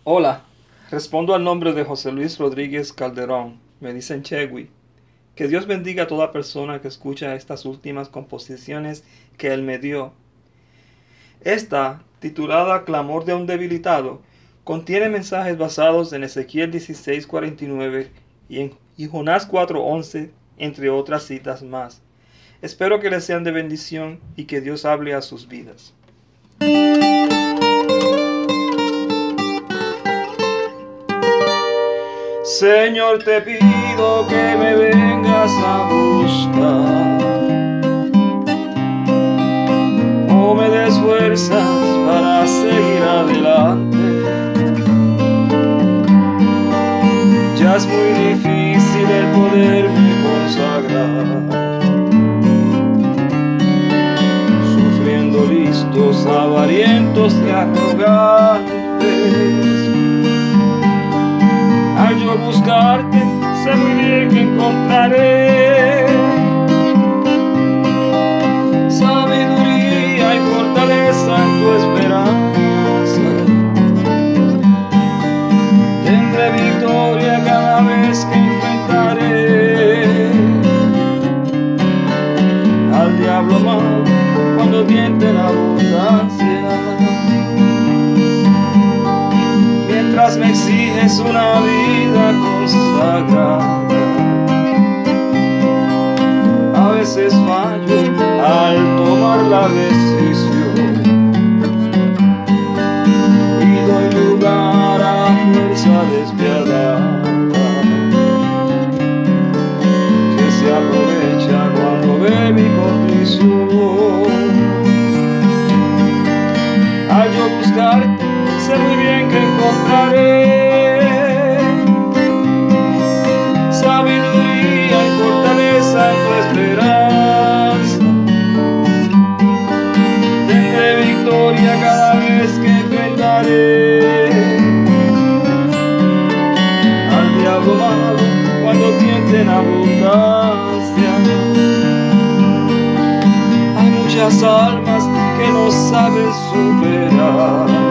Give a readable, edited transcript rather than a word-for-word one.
Hola, respondo al nombre de José Luis Rodríguez Calderón. Me dicen Chegui. Que Dios bendiga a toda persona que escucha estas últimas composiciones que Él me dio. Esta, titulada Clamor de un debilitado, contiene mensajes basados en Ezequiel 16:49 y Jonás 4:11, entre otras citas más. Espero que les sean de bendición y que Dios hable a sus vidas. Señor, te pido que me vengas a buscar, o me des fuerzas para seguir adelante. Ya es muy difícil el poderme consagrar, sufriendo listos, avarientos y arrogantes. Al yo buscarte, sé muy bien que encontraré sabiduría y fortaleza en tu esperanza. Tendré victoria cada vez que enfrentaré al diablo malo cuando tiente la abundancia. Mientras me exiges una vida consagrada, a veces fallo al tomar la decisión y doy lugar a fuerza despiadada que se aprovecha cuando ve mi condición. Al yo buscarte, sé muy bien que encontraré sabiduría y fortaleza en tu esperanza. Tendré victoria cada vez que enfrentaré al diablo malo cuando tiente en abundancia. Hay muchas almas que no saben superar